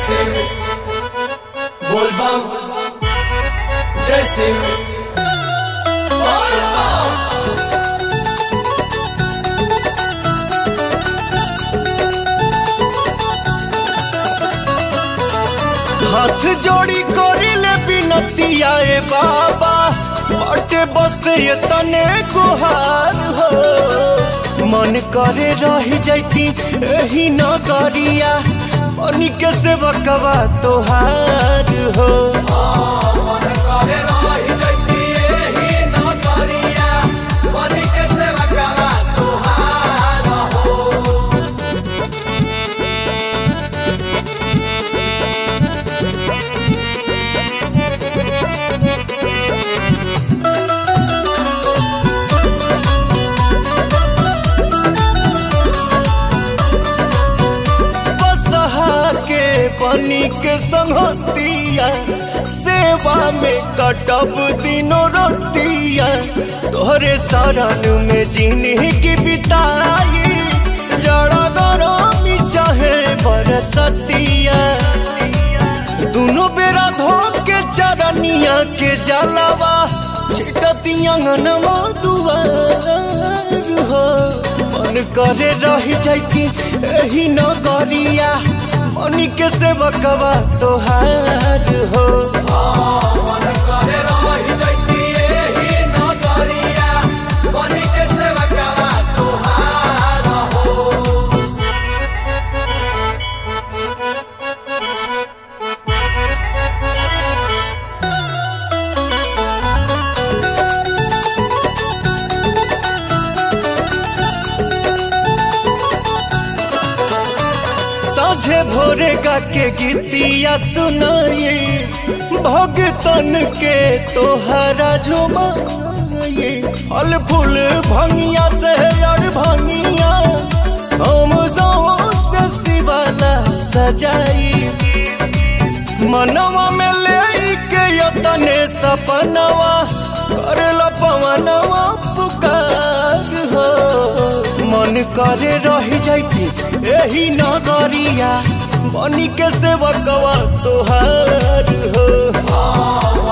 सिंह बोल बम जय सिंह बोल बम। हाथ जोड़ी कोरिले बिनतिया ए बाबा बटे बस ये तने गुहार हो। मन करे रही जैती एही नगरिया बनी के सेवकवा तोहार हो। मन करे रही जैती एही नगरिया बनी के सेवकवा तोहार हो। बनी के संगतिया सेवा में कटब दिनों रोतिया तोहरे शरण में जिंदगी बिताई। जड़ा गरमी चाहे बरसतिया दोनों बेरा धो के चरनिया के जलवा छिटतिया अंगनवा दुआर हो। मन करे रही जाती एही नगरिया बनी के सेवकवा तोहार हो। मन करे रही जैती एही नगरिया बनी के सेवकवा तोहार हो। साझे भोरे गा के गीतिया सुनाई भगतन के तोहरा झुमाई। फल फूल भंगिया से अड़ भंगिया हम से शिवाला सजाई। मनवा में ले के यतने सपनवा करला पवनवा पुकार हो। मन करे रही जाती एही नगरिया बनी के सेवकवा तोहार हो।